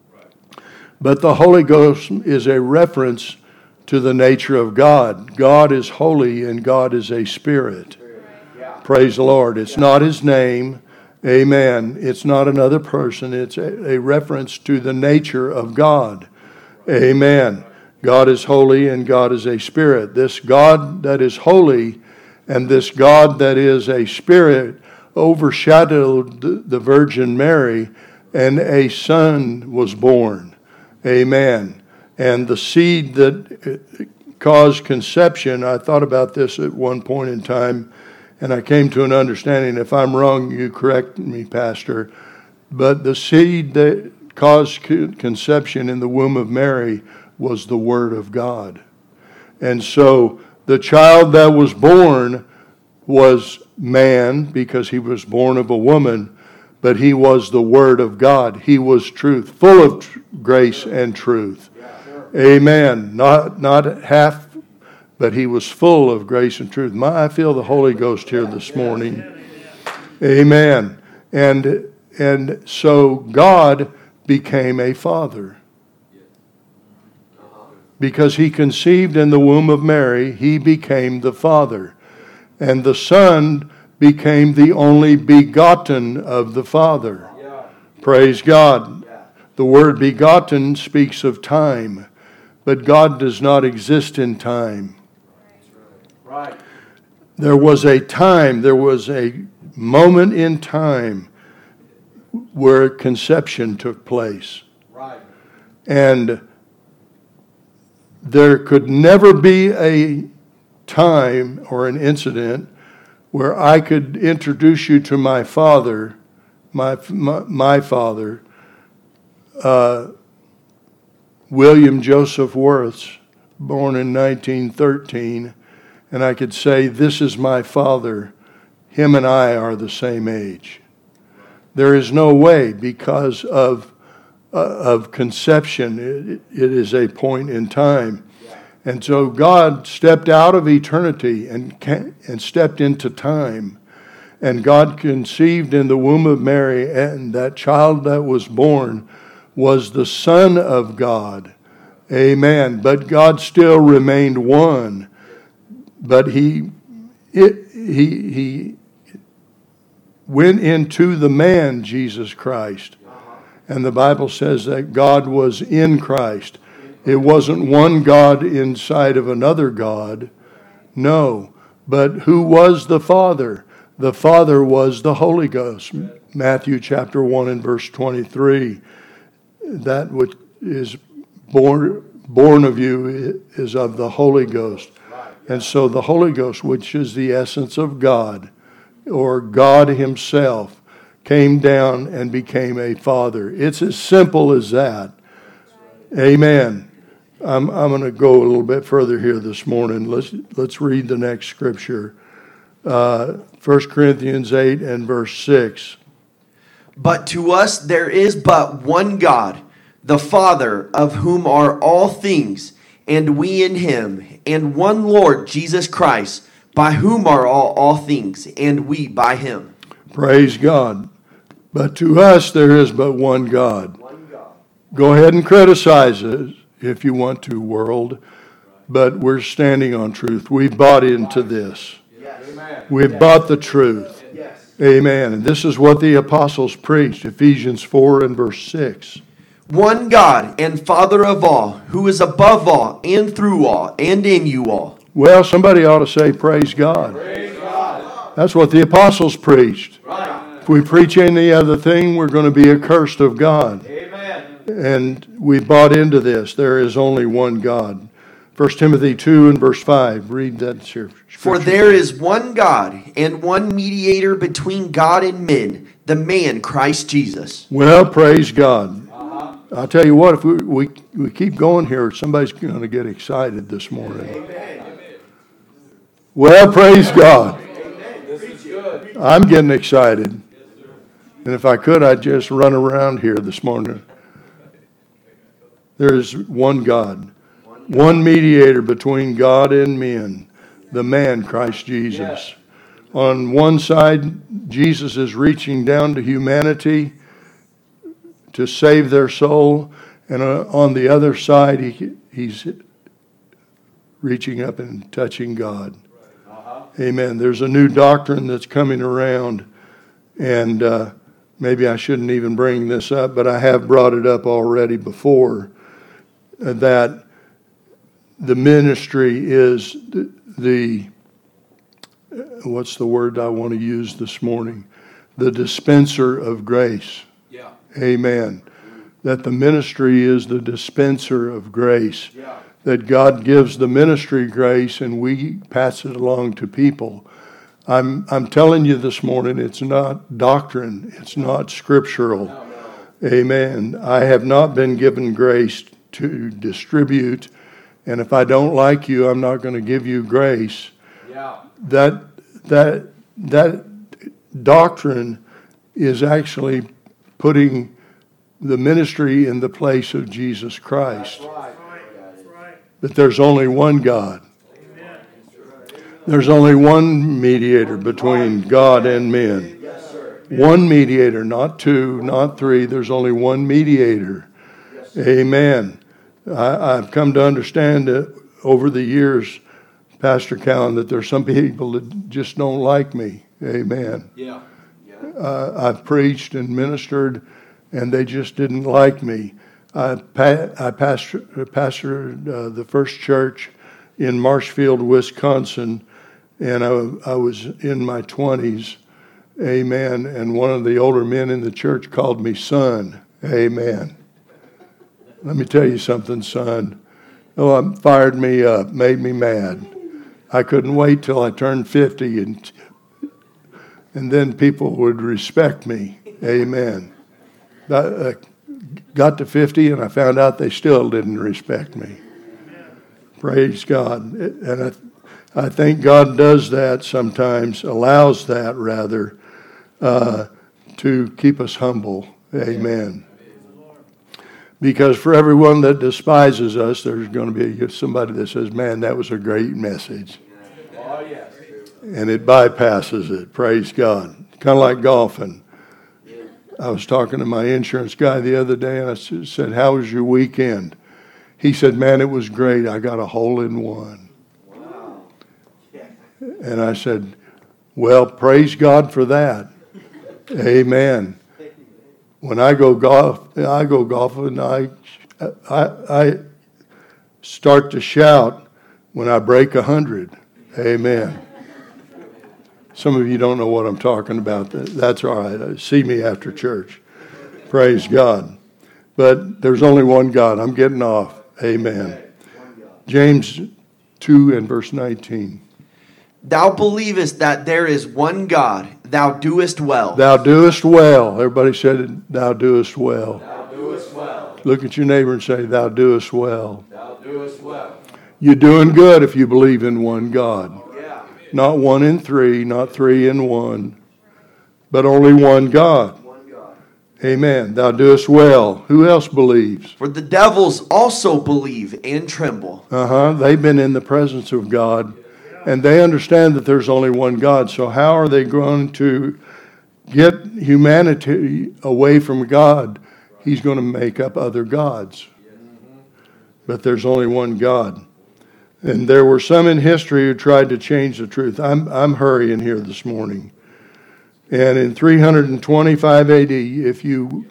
But the Holy Ghost is a reference to the nature of God. God is holy and God is a spirit. Praise the Lord. It's not His name. Amen. It's not another person. It's a reference to the nature of God. Amen. God is holy and God is a spirit. This God that is holy and this God that is a spirit overshadowed the Virgin Mary, and a son was born. Amen. And the seed that caused conception, I thought about this at one point in time, and I came to an understanding. If I'm wrong, you correct me, Pastor. But the seed that caused conception in the womb of Mary was the Word of God. And so the child that was born was man because he was born of a woman, but he was the Word of God. He was truth, full of grace and truth. Amen. Not half, but he was full of grace and truth. I feel the Holy Ghost here this morning. Amen. And so God became a father. Because he conceived in the womb of Mary, he became the Father. And the Son became the only begotten of the Father. Yeah. Praise God. Yeah. The word begotten speaks of time, but God does not exist in time. Right. There was a time, there was a moment in time where conception took place. Right. And there could never be a time or an incident where I could introduce you to my father, my father, William Joseph Worth, born in 1913, and I could say, this is my father. Him and I are the same age. There is no way, because of conception. It is a point in time. And so God stepped out of eternity and stepped into time. And God conceived in the womb of Mary, and that child that was born was the Son of God. Amen. But God still remained one. But he went into the man, Jesus Christ. And the Bible says that God was in Christ. It wasn't one God inside of another God. No. But who was the Father? The Father was the Holy Ghost. Matthew chapter 1 and verse 23. That which is born of you is of the Holy Ghost. And so the Holy Ghost, which is the essence of God, or God himself, came down and became a father. It's as simple as that. Amen. I'm going to go a little bit further here this morning. Let's read the next scripture. 1 Corinthians 8 and verse 6. But to us there is but one God, the Father, of whom are all things, and we in him, and one Lord Jesus Christ, by whom are all things, and we by him. Praise God. But to us there is but one God. Go ahead and criticize it if you want to, world, but we're standing on truth. We've bought into this. We've bought the truth. Amen. And this is what the apostles preached, Ephesians 4 and verse 6. One God and Father of all, who is above all and through all and in you all. Well, somebody ought to say, praise God. Praise God. That's what the apostles preached. Right. If we preach any other thing, we're going to be accursed of God. Amen. And we bought into this. There is only one God. 1 Timothy 2 and verse 5. Read that scripture. For there is one God and one mediator between God and men, the man Christ Jesus. Well, praise God. I'll tell you what, if we keep going here, somebody's going to get excited this morning. Amen. Well, praise God. This is good. I'm getting excited. And if I could, I'd just run around here this morning. There is one God, one mediator between God and men, the man Christ Jesus. On one side, Jesus is reaching down to humanity to save their soul, and on the other side, he's reaching up and touching God. Amen. There's a new doctrine that's coming around, and maybe I shouldn't even bring this up, but I have brought it up already before, that the ministry is what's the word I want to use this morning? The dispenser of grace. Yeah. Amen. That the ministry is the dispenser of grace. Yeah. That God gives the ministry grace and we pass it along to people. I'm telling you this morning, it's not doctrine. It's not scriptural. No. Amen. I have not been given grace to distribute. And if I don't like you, I'm not going to give you grace. Yeah. That doctrine is actually putting the ministry in the place of Jesus Christ. Right. But there's only one God. Amen. There's only one mediator between God and men. Yes, sir. One mediator, not two, not three. There's only one mediator. Yes, Amen. I've come to understand that over the years, Pastor Cowan, that there's some people that just don't like me. Amen. Yeah. I've preached and ministered, and they just didn't like me. I pastored the first church in Marshfield, Wisconsin, and I was in my 20s. Amen. And one of the older men in the church called me son. Amen. Let me tell you something, son. Oh, it fired me up, made me mad. I couldn't wait till I turned 50 and then people would respect me. Amen. Got to 50 and I found out they still didn't respect me. Praise God. And I think God does that sometimes, allows that rather, to keep us humble. Amen. Because for everyone that despises us, there's going to be somebody that says, man, that was a great message. Oh, yes. and it bypasses it. Praise God. Kind of like golfing. I was talking to my insurance guy the other day, and I said, "How was your weekend?" He said, "Man, it was great. I got a hole in one." Wow. And I said, "Well, praise God for that." Amen. When I go golfing. I start to shout when I break 100. Amen. Some of you don't know what I'm talking about. That's all right. See me after church. Praise God. But there's only one God. I'm getting off. Amen. James 2 and verse 19. Thou believest that there is one God, thou doest well. Thou doest well. Everybody said it. Thou doest well. Thou doest well. Look at your neighbor and say, "Thou doest well." Thou doest well. You're doing good if you believe in one God. Yeah. Not one in three, not three in one, but only one God. One God. Amen. Thou doest well. Who else believes? For the devils also believe and tremble. They've been in the presence of God, and they understand that there's only one God. So how are they going to get humanity away from God? He's going to make up other gods. But there's only one God. And there were some in history who tried to change the truth. I'm hurrying here this morning. And in 325 AD, if you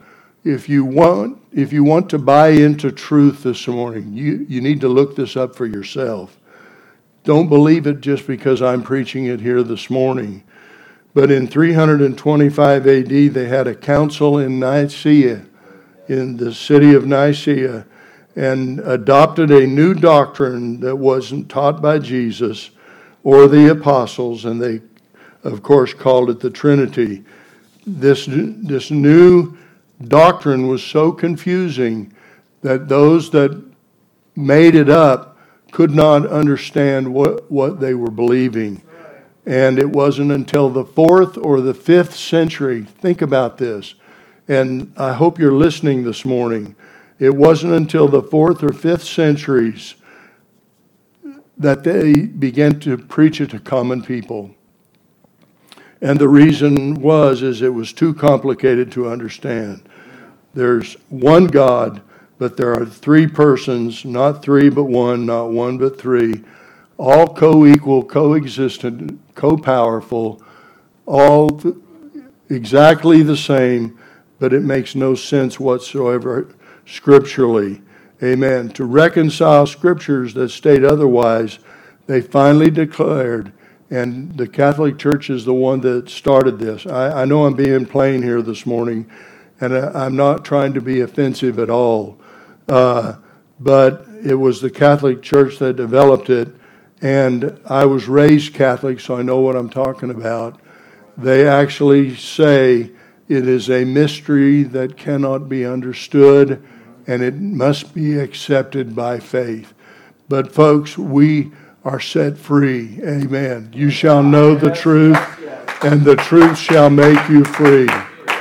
want to buy into truth this morning, you need to look this up for yourself. Don't believe it just because I'm preaching it here this morning. But in 325 AD, they had a council in Nicaea, in the city of Nicaea, and adopted a new doctrine that wasn't taught by Jesus or the apostles, and they, of course, called it the Trinity. This new doctrine was so confusing that those that made it up could not understand what they were believing. And it wasn't until the 4th or the 5th century, think about this, and I hope you're listening this morning. It wasn't until the 4th or 5th centuries that they began to preach it to common people. And the reason is it was too complicated to understand. There's one God, but there are three persons, not three but one, not one but three, all co-equal, co-existent, co-powerful, all exactly the same, but it makes no sense whatsoever scripturally. Amen. To reconcile scriptures that state otherwise, they finally declared, and the Catholic Church is the one that started this. I know I'm being plain here this morning, and I'm not trying to be offensive at all, but it was the Catholic Church that developed it, and I was raised Catholic, so I know what I'm talking about. They actually say it is a mystery that cannot be understood, and it must be accepted by faith. But folks, we are set free. Amen. You shall know the truth, and the truth shall make you free.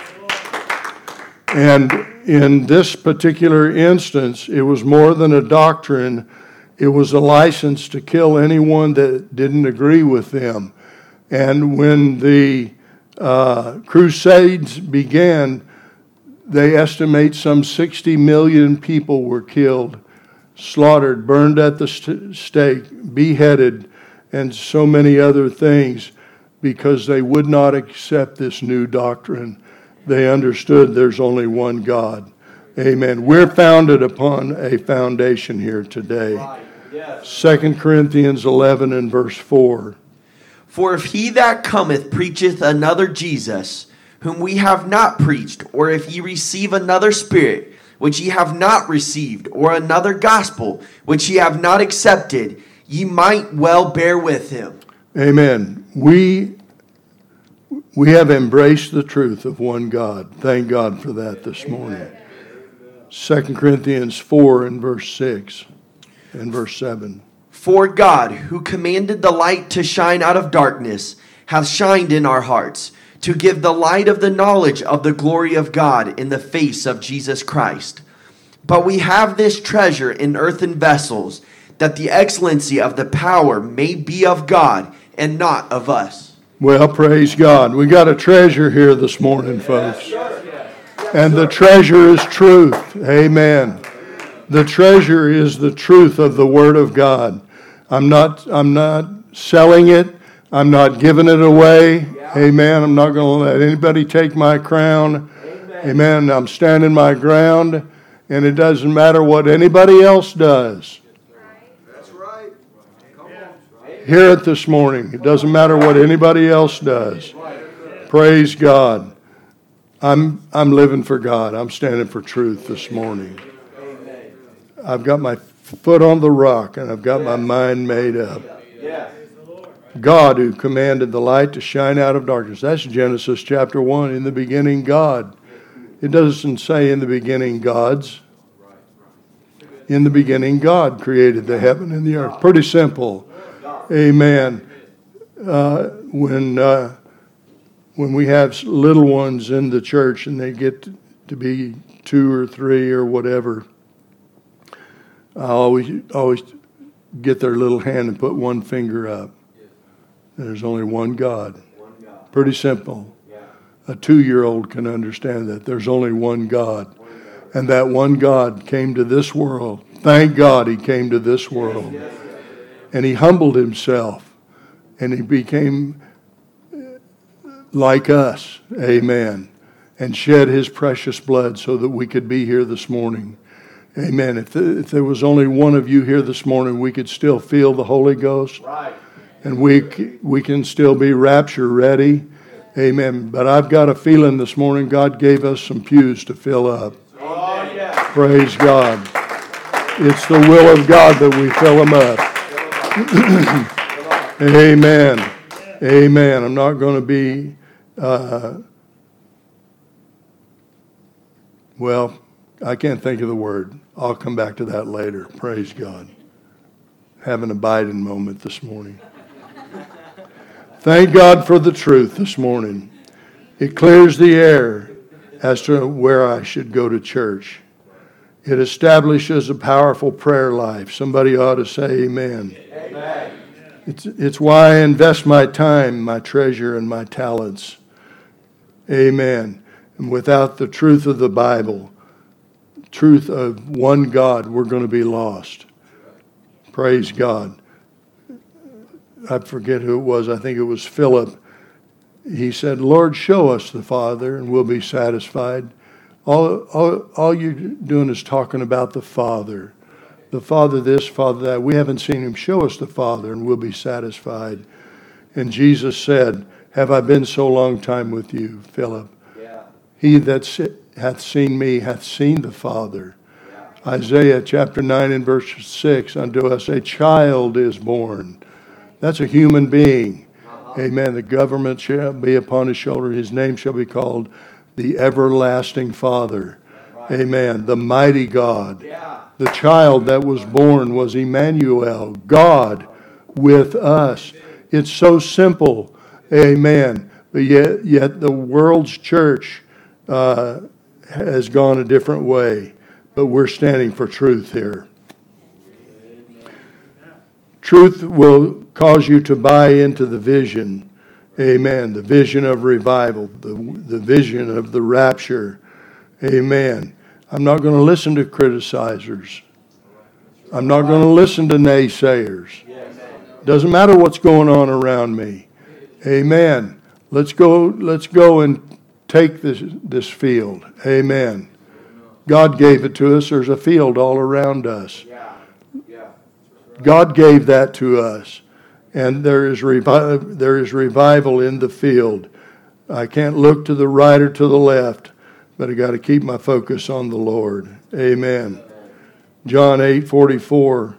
And in this particular instance, it was more than a doctrine. It was a license to kill anyone that didn't agree with them. And when the Crusades began, they estimate some 60 million people were killed, slaughtered, burned at the stake, beheaded, and so many other things because they would not accept this new doctrine. They understood there's only one God. Amen. We're founded upon a foundation here today. 2 Corinthians 11 and verse 4. For if he that cometh preacheth another Jesus, whom we have not preached, or if ye receive another spirit, which ye have not received, or another gospel, which ye have not accepted, ye might well bear with him. Amen. We have embraced the truth of one God. Thank God for that this morning. 2 Corinthians 4 and verse 6 and verse 7. For God, who commanded the light to shine out of darkness, hath shined in our hearts, to give the light of the knowledge of the glory of God in the face of Jesus Christ. But we have this treasure in earthen vessels, that the excellency of the power may be of God and not of us. Well, praise God. We got a treasure here this morning, folks. And the treasure is truth. Amen. The treasure is the truth of the Word of God. I'm not selling it. I'm not giving it away. Amen. I'm not going to let anybody take my crown. Amen. I'm standing my ground, and it doesn't matter what anybody else does. That's right. Hear it this morning. It doesn't matter what anybody else does. Praise God. I'm living for God. I'm standing for truth this morning. I've got my foot on the rock, and I've got my mind made up. God who commanded the light to shine out of darkness. That's Genesis chapter 1. In the beginning, God. It doesn't say in the beginning, gods. In the beginning, God created the heaven and the earth. Pretty simple. Amen. When we have little ones in the church and they get to be 2 or 3 or whatever, I always get their little hand and put one finger up. There's only one God. Pretty simple. A 2-year-old can understand that. There's only one God. And that one God came to this world. Thank God he came to this world. And he humbled himself. And he became like us. Amen. And shed his precious blood so that we could be here this morning. Amen. If there was only one of you here this morning, we could still feel the Holy Ghost. Right. And we can still be rapture ready. Amen. But I've got a feeling this morning God gave us some pews to fill up. Oh, yeah. Praise God. It's the will of God that we fill them up. Amen. Amen. I'm not going to be, I can't think of the word. I'll come back to that later. Praise God. Have an abiding moment this morning. Thank God for the truth this morning. It clears the air as to where I should go to church. It establishes a powerful prayer life. Somebody ought to say amen. Amen. It's why I invest my time, my treasure, and my talents. Amen. And without the truth of the Bible, truth of one God, we're going to be lost. Praise God. I forget who it was. I think it was Philip. He said, Lord, show us the Father and we'll be satisfied. All you're doing is talking about the Father. The Father this, Father that. We haven't seen him. Show us the Father and we'll be satisfied. And Jesus said, have I been so long time with you, Philip? Yeah. He that hath seen me hath seen the Father. Yeah. Isaiah chapter 9 and verse 6, unto us a child is born. That's a human being. Amen. The government shall be upon his shoulder. His name shall be called the Everlasting Father. Right. Amen. The mighty God. Yeah. The child that was born was Emmanuel, God with us. It's so simple. Amen. But yet the world's church has gone a different way. But we're standing for truth here. Truth will cause you to buy into the vision. Amen. The vision of revival. The vision of the rapture. Amen. I'm not going to listen to criticizers. I'm not going to listen to naysayers. Doesn't matter what's going on around me. Amen. Let's go and take this field. Amen. God gave it to us. There's a field all around us. God gave that to us. And there is revival in the field. I can't look to the right or to the left, but I got to keep my focus on the Lord. Amen. John 8:44.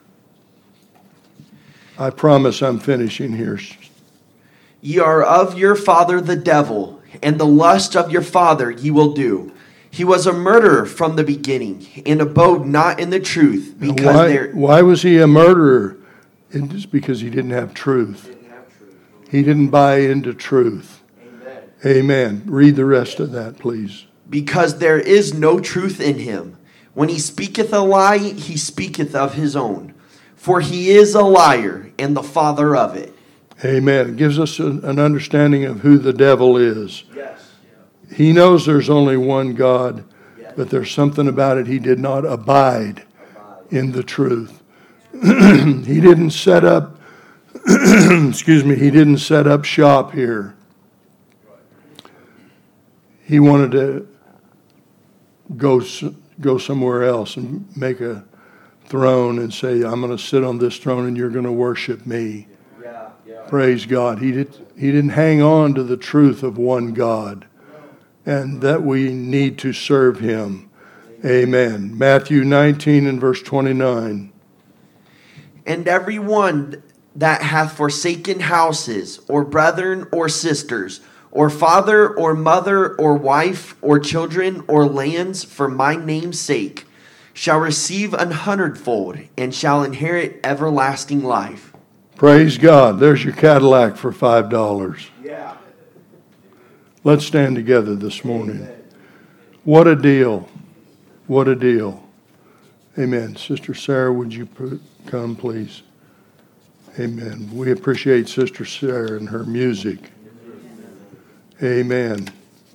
I promise I'm finishing here. Ye are of your father the devil, and the lust of your father ye will do. He was a murderer from the beginning, and abode not in the truth. Why was he a murderer? It's because he didn't have truth. He didn't buy into truth. Amen. Read the rest of that, please. Because there is no truth in him. When he speaketh a lie, he speaketh of his own. For he is a liar and the father of it. Amen. It gives us an understanding of who the devil is. Yes. He knows there's only one God, but there's something about it. He did not abide in the truth. He didn't set up, he didn't set up shop here. He wanted to go somewhere else and make a throne and say, I'm going to sit on this throne and you're going to worship me. Yeah. Yeah. Praise God. He didn't hang on to the truth of one God and that we need to serve him. Amen. Matthew 19 and verse 29. And every one that hath forsaken houses, or brethren, or sisters, or father, or mother, or wife, or children, or lands, for my name's sake, shall receive 100-fold, and shall inherit everlasting life. Praise God. There's your Cadillac for $5. Yeah. Let's stand together this morning. What a deal. What a deal. Amen. Sister Sarah, would you come, please? Amen. We appreciate Sister Sarah and her music. Amen.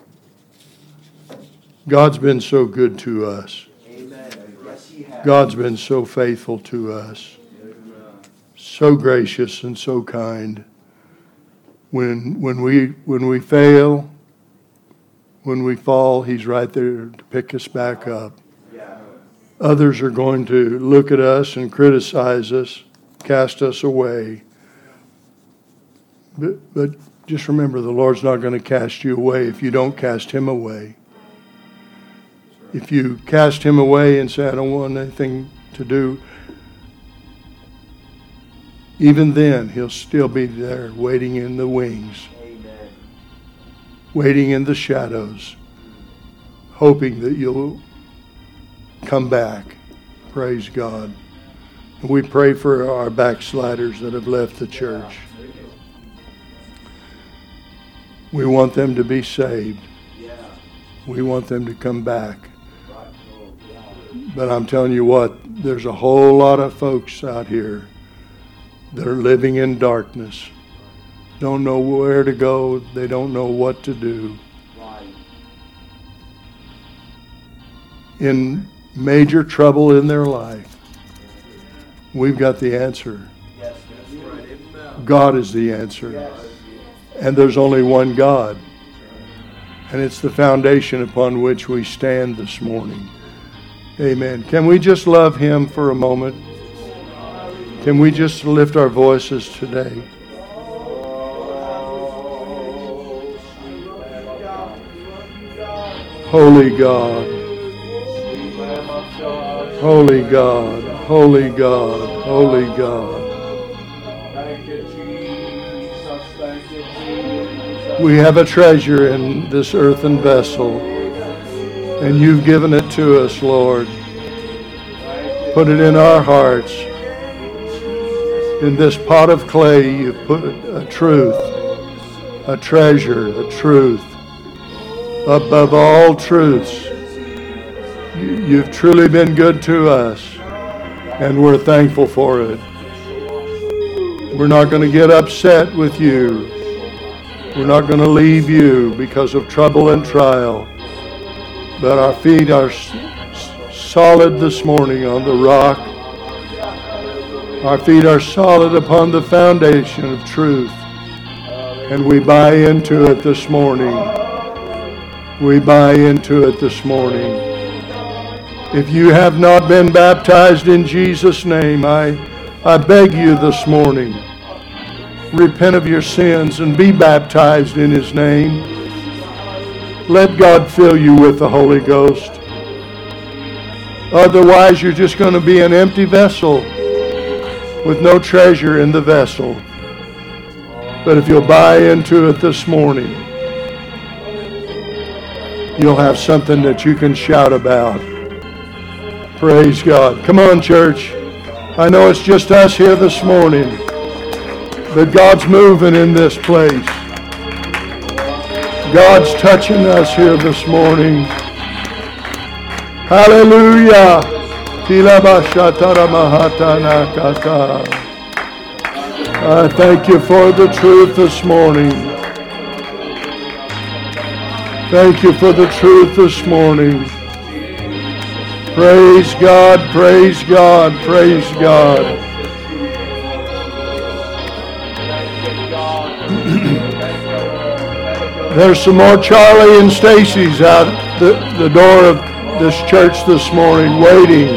God's been so good to us. Amen. Yes, he has. God's been so faithful to us. So gracious and so kind. When we fail, when we fall, he's right there to pick us back up. Yeah. Others are going to look at us and criticize us, cast us away. But just remember, the Lord's not going to cast you away if you don't cast him away. If you cast him away and say, I don't want anything to do, even then, he'll still be there waiting in the wings, Amen. waiting in the shadows, hoping that you'll come back. Praise God. And we pray for our backsliders that have left the church. We want them to be saved. Yeah. We want them to come back. But I'm telling you what, there's a whole lot of folks out here that are living in darkness. Don't know where to go. They don't know what to do. Right. In major trouble in their life. We've got the answer. Yes, that's right. Amen. God is the answer. Yes. And there's only one God. And it's the foundation upon which we stand this morning. Amen. Can we just love him for a moment? Can we just lift our voices today? Holy God. Holy God. Holy God. Holy God. Thank you, Jesus. Thank you, Jesus. We have a treasure in this earthen vessel, and you've given it to us, Lord. Put it in our hearts. In this pot of clay, you put a truth, a treasure, a truth. Above all truths, you've truly been good to us, and we're thankful for it. We're not going to get upset with you. We're not going to leave you because of trouble and trial. But our feet are solid this morning on the rock. Our feet are solid upon the foundation of truth. And we buy into it this morning. We buy into it this morning. If you have not been baptized in Jesus' name, I beg you this morning, repent of your sins and be baptized in his name. Let God fill you with the Holy Ghost. Otherwise, you're just going to be an empty vessel with no treasure in the vessel. But if you'll buy into it this morning, you'll have something that you can shout about. Praise God. Come on, church. I know it's just us here this morning, but God's moving in this place. God's touching us here this morning. Hallelujah. I thank you for the truth this morning. Thank you for the truth this morning. Praise God, praise God, praise God. There's some more Charlie and Stacy's out the door of this church this morning waiting.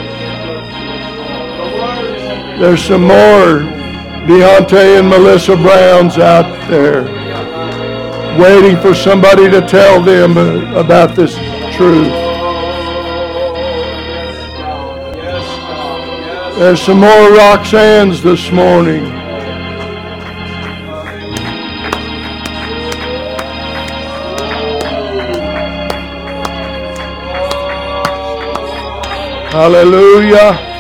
There's some more Deontay and Melissa Browns out there waiting for somebody to tell them about this truth. There's some more Roxannes this morning. Hallelujah.